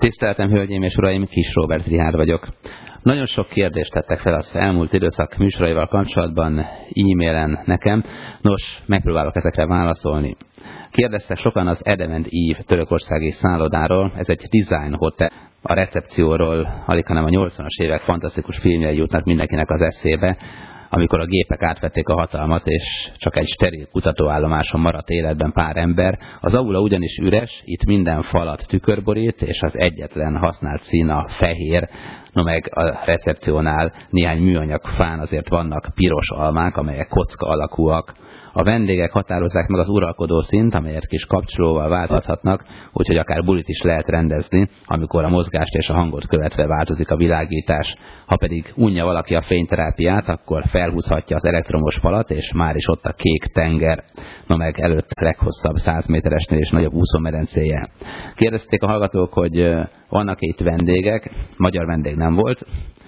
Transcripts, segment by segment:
Tiszteltem, hölgyeim és uraim, Kis Róbert Richárd vagyok. Nagyon sok kérdést tettek fel az elmúlt időszak műsoraival kapcsolatban e-mailen nekem. Nos, megpróbálok ezekre válaszolni. Kérdeztek sokan az Adamant Eve törökországi szállodáról. Ez egy design hotel. A recepcióról alighanem a 80-as évek fantasztikus filmjei jutnak mindenkinek az eszébe, amikor a gépek átvették a hatalmat, és csak egy steril kutatóállomáson maradt életben pár ember. Az aula ugyanis üres, itt minden falat tükörborít, és az egyetlen használt szín a fehér, no meg a recepciónál néhány műanyag fán azért vannak piros almák, amelyek kocka alakúak. A vendégek határozzák meg az uralkodó szint, amelyet kis kapcsolóval válthatnak, úgyhogy akár bulit is lehet rendezni, amikor a mozgást és a hangot követve változik a világítás. Ha pedig unja valaki a fényterápiát, akkor felhúzhatja az elektromos falat, és már is ott a kék tenger, no meg előtt leghosszabb 100 méteresnél és nagyobb úszómedencéje. Kérdezték a hallgatók, hogy vannak itt vendégek, magyar vendég nem volt,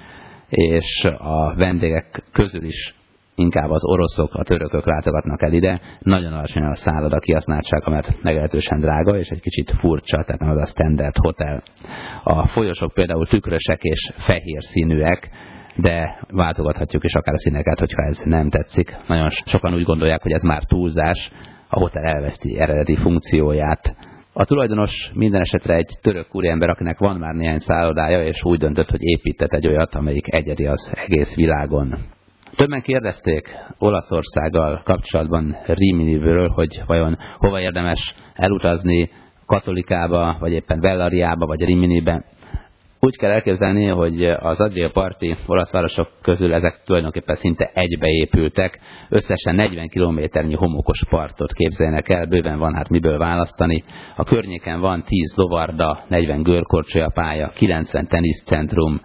és a vendégek közül is inkább az oroszok, a törökök látogatnak el ide. Nagyon alacsony a szálloda kihasználtsága, mert meglehetősen drága, és egy kicsit furcsa, tehát nem az a standard hotel. A folyosók például tükrösek és fehér színűek, de váltogathatjuk is akár a színeket, hogyha ez nem tetszik. Nagyon sokan úgy gondolják, hogy ez már túlzás, a hotel elveszti eredeti funkcióját. A tulajdonos minden esetre egy török úriember, akinek van már néhány szállodája, és úgy döntött, hogy épített egy olyat, amelyik egyedi az egész világon. Többen kérdezték Olaszországgal kapcsolatban Riminiről, hogy vajon hova érdemes elutazni, Katolikába, vagy éppen Bellariába, vagy Riminibe. Úgy kell elképzelni, hogy az Adria-parti olasz városok közül ezek tulajdonképpen szinte egybeépültek. Összesen 40 kilométernyi homokos partot képzeljenek el, bőven van hát miből választani. A környéken van 10 lovarda, 40 görkorcsolyapálya, 90 teniszcentrum.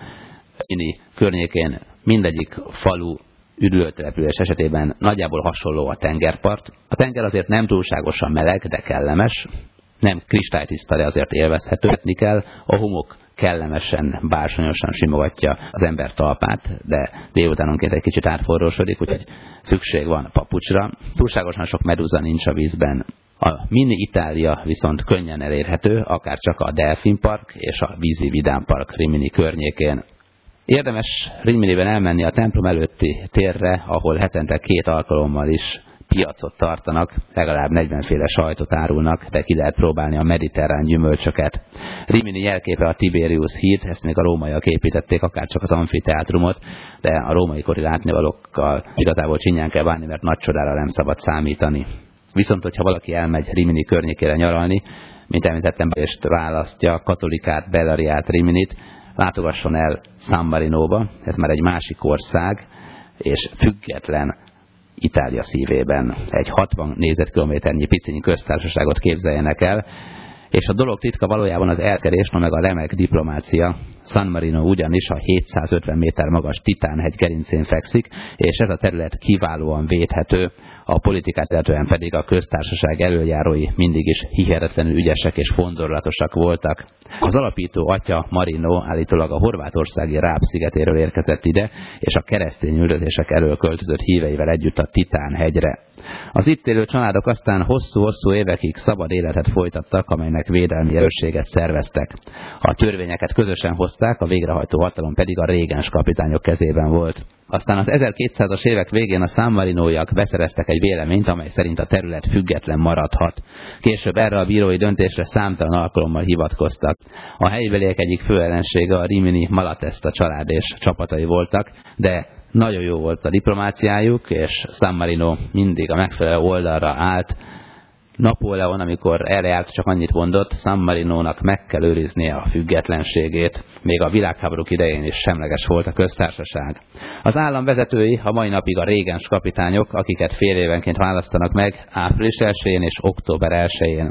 Környékén mindegyik falu üdülőtelepülés esetében nagyjából hasonló a tengerpart. A tenger azért nem túlságosan meleg, de kellemes. Nem kristálytiszta, de azért élvezhetőtni kell. A homok kellemesen, bársonyosan simogatja az ember talpát, de délutánonként egy kicsit átforrósodik, úgyhogy szükség van papucsra. Túlságosan sok medúza nincs a vízben. A Mini Itália viszont könnyen elérhető, akár csak a Delfin Park és a Vízi Vidám Park Rimini környékén. Érdemes Riminiben elmenni a templom előtti térre, ahol hetente 2 alkalommal is piacot tartanak, legalább 40 féle sajtot árulnak, de ki lehet próbálni a mediterrán gyümölcsöket. Rimini jelképe a Tiberius híd, ezt még a rómaiak építették, akár csak az amfiteátrumot, de a római kori látnivalókkal igazából csinyán kell bánni, mert nagy csodára nem szabad számítani. Viszont, hogyha valaki elmegy Rimini környékére nyaralni, mint említettem, és választja Katolikát, Bellariát, Riminit, látogasson el San Marinóba, ez már egy másik ország, és független Itália szívében. Egy 60 négyzetkilométernyi picinyi köztársaságot képzeljenek el, és a dolog titka valójában az elkerés, meg a remek diplomácia. San Marino ugyanis a 750 méter magas Titán-hegy gerincén fekszik, és ez a terület kiválóan védhető, a politikát illetően pedig a köztársaság elöljárói mindig is hihetetlenül ügyesek és fondorlatosak voltak. Az alapító atya Marino állítólag a horvátországi Ráp szigetéről érkezett ide, és a keresztény üldözések elől költözött híveivel együtt a Titán-hegyre. Az itt élő családok aztán hosszú-hosszú évekig szabad életet folytattak, amelynek védelmi erősséget szerveztek. A törvényeket közösen hozták, a végrehajtó hatalom pedig a régens kapitányok kezében volt. Aztán az 1200-as évek végén a San Marinóiak beszereztek egy véleményt, amely szerint a terület független maradhat. Később erre a bírói döntésre számtalan alkalommal hivatkoztak. A helybeliek egyik fő ellensége a Rimini Malatesta család és csapatai voltak, de nagyon jó volt a diplomáciájuk, és San Marino mindig a megfelelő oldalra állt. Napóleon, amikor erre járt, csak annyit mondott, San Marinónak meg kell őriznie a függetlenségét. Még a világháborúk idején is semleges volt a köztársaság. Az állam vezetői a mai napig a régens kapitányok, akiket fél évenként választanak meg, április 1-én és október 1-én.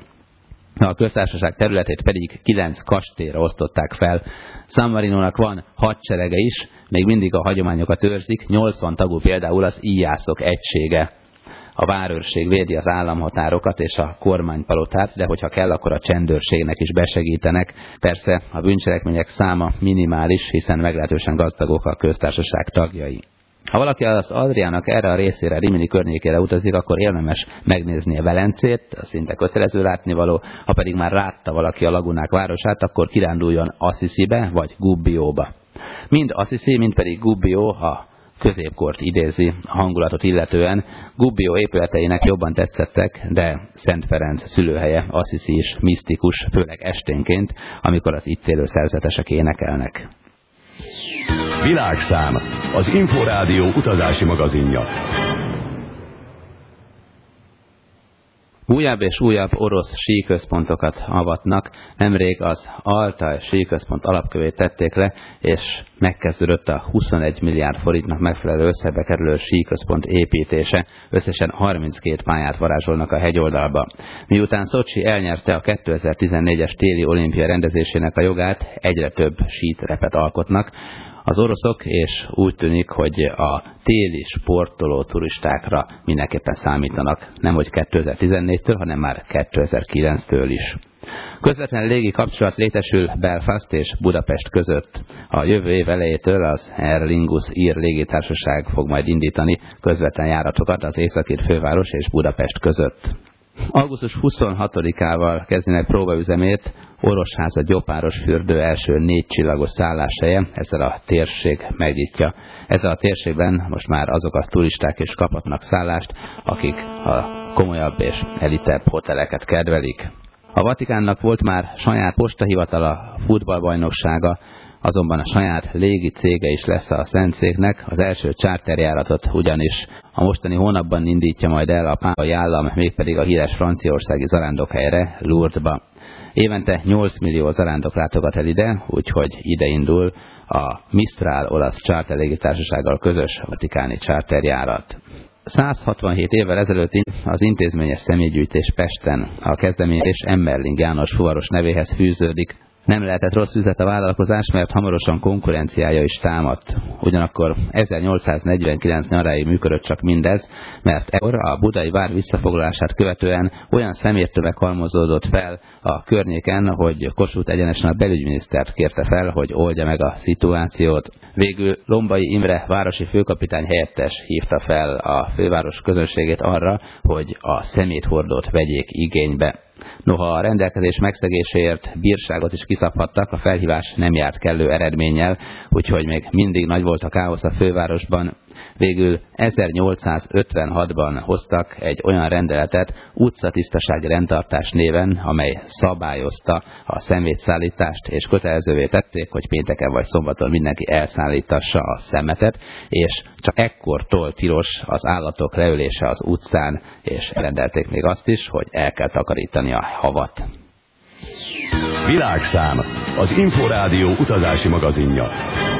A köztársaság területét pedig 9 kastélyra osztották fel. San Marinónak van hadserege is, még mindig a hagyományokat őrzik, 80 tagú például az íjászok egysége. A várőrség védi az államhatárokat és a kormánypalotát, de hogyha kell, akkor a csendőrségnek is besegítenek. Persze a bűncselekmények száma minimális, hiszen meglehetősen gazdagok a köztársaság tagjai. Ha valaki az Adriának erre a részére, Rimini környékére utazik, akkor érdemes megnézni a Velencét, szinte kötelező látnivaló, ha pedig már látta valaki a lagunák városát, akkor kiránduljon Assisibe vagy Gubbióba. Mind Assisi, mind pedig Gubbio a középkort idézi a hangulatot illetően. Gubbio épületeinek jobban tetszettek, de Szent Ferenc szülőhelye, Assisi is misztikus, főleg esténként, amikor az itt élő szerzetesek énekelnek. Világszám, az Inforádió utazási magazinja. Újabb és újabb orosz síközpontokat avatnak. Nemrég az Altaj síközpont alapkövét tették le, és megkezdődött a 21 milliárd forintnak megfelelő összegbe kerülő síközpont építése. Összesen 32 pályát varázsolnak a hegyoldalba. Miután Szocsi elnyerte a 2014-es téli olimpia rendezésének a jogát, egyre több sítrepet alkotnak az oroszok, és úgy tűnik, hogy a téli sportoló turistákra mindenképpen számítanak, nemhogy 2014-től, hanem már 2009-től is. Közvetlen légi kapcsolat létesül Belfast és Budapest között. A jövő év elejétől az Aer Lingus ír légitársaság fog majd indítani közvetlen járatokat az északír főváros és Budapest között. Augusztus 26-ával kezdenek próbaüzemét Orosháza Gyopáros fürdő első 4 csillagos szálláshelye, ezzel a térség megnyitja. Ezzel a térségben most már azok a turisták is kaphatnak szállást, akik a komolyabb és elitebb hoteleket kedvelik. A Vatikánnak volt már saját postahivatala, futballbajnoksága, azonban a saját légi cége is lesz a Szentszéknek. Az első charterjáratot ugyanis a mostani hónapban indítja majd el a pápai állam, mégpedig a híres franciaországi zarándokhelyre, Lourdesba. Évente 8 millió zarándok látogat el ide, úgyhogy ide indul a Mistral olasz charter légitársasággal közös vatikáni charterjárat. 167 évvel ezelőtt az intézményes személygyűjtés Pesten. A kezdeményezés Emmerling János fuvaros nevéhez fűződik. Nem lehetett rossz üzlet a vállalkozás, mert hamarosan konkurenciája is támadt. Ugyanakkor 1849 nyaráig működött csak mindez, mert ekkor a budai vár visszafoglalását követően olyan személytömeg halmozódott fel a környéken, hogy Kossuth egyenesen a belügyminisztert kérte fel, hogy oldja meg a szituációt. Végül Lombai Imre városi főkapitány helyettes hívta fel a főváros közönségét arra, hogy a szeméthordót vegyék igénybe. Noha a rendelkezés megszegéséért bírságot is kiszabhattak, a felhívás nem járt kellő eredménnyel, úgyhogy még mindig nagy volt a káosz a fővárosban. Végül 1856-ban hoztak egy olyan rendeletet utcatisztasági rendtartás néven, amely szabályozta a szemétszállítást, és kötelezővé tették, hogy pénteken vagy szombaton mindenki elszállítassa a szemetet, és csak ekkortól tilos az állatok leülése az utcán, és rendelték még azt is, hogy el kell takarítani a havat. Világszám, az Inforádió utazási magazinja.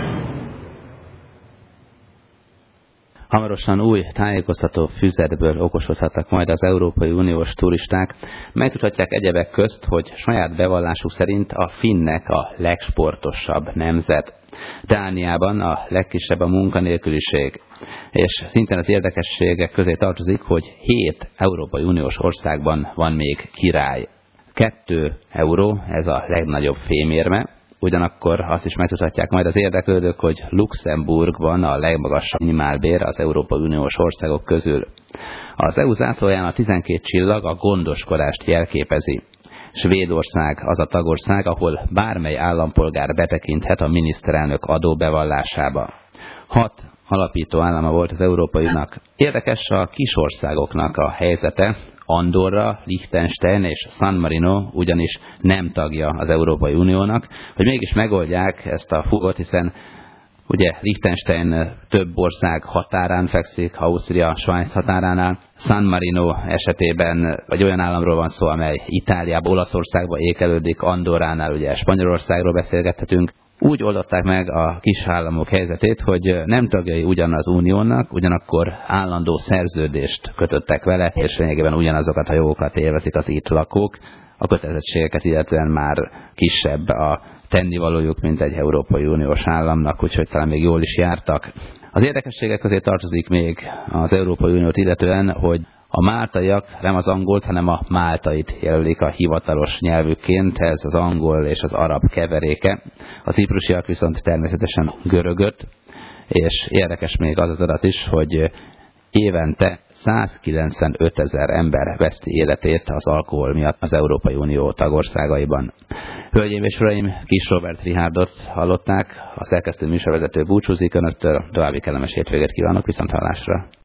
Hamarosan új tájékoztató füzetből okosodhatnak majd az Európai Uniós turisták. Megtudhatják egyebek közt, hogy saját bevallásuk szerint a finnek a legsportosabb nemzet. Dániában a legkisebb a munkanélküliség. És szintén az érdekességek közé tartozik, hogy 7 Európai Uniós országban van még király. 2 euró, ez a legnagyobb fémérme. Ugyanakkor azt is megtudhatják majd az érdeklődők, hogy Luxemburgban a legmagasabb minimálbér az Európai Uniós országok közül. Az EU zászlóján a 12 csillag a gondoskodást jelképezi. Svédország az a tagország, ahol bármely állampolgár betekinthet a miniszterelnök adóbevallásába. 6 alapító állama volt az Európai Uniónak. Érdekes a kisországoknak a helyzete. Andorra, Liechtenstein és San Marino ugyanis nem tagja az Európai Uniónak, hogy mégis megoldják ezt a fugot, hiszen ugye Liechtenstein több ország határán fekszik, Ausztria, Svájc határánál. San Marino esetében vagy olyan államról van szó, amely Itáliába, Olaszországba ékelődik, Andorránál ugye Spanyolországról beszélgethetünk. Úgy oldották meg a kis államok helyzetét, hogy nem tagjai ugyan az uniónak, ugyanakkor állandó szerződést kötöttek vele, és lényegében ugyanazokat a jogokat élvezik az itt lakók. A kötelezettségeket illetően már kisebb a tennivalójuk, mint egy Európai Uniós államnak, úgyhogy talán még jól is jártak. Az érdekességek közé tartozik még az Európai Uniót illetően, hogy a máltaiak nem az angolt, hanem a máltait jelölik a hivatalos nyelvükként, ez az angol és az arab keveréke. A ciprusiak viszont természetesen görögöt, és érdekes még az adat is, hogy évente 195 000 ember veszti életét az alkohol miatt az Európai Unió tagországaiban. Hölgyeim és uraim, Kis Róbert Richárdot hallották, a szerkesztő műsorvezető búcsúzik önöktől, további kellemes hétvégét kívánok, viszonthallásra!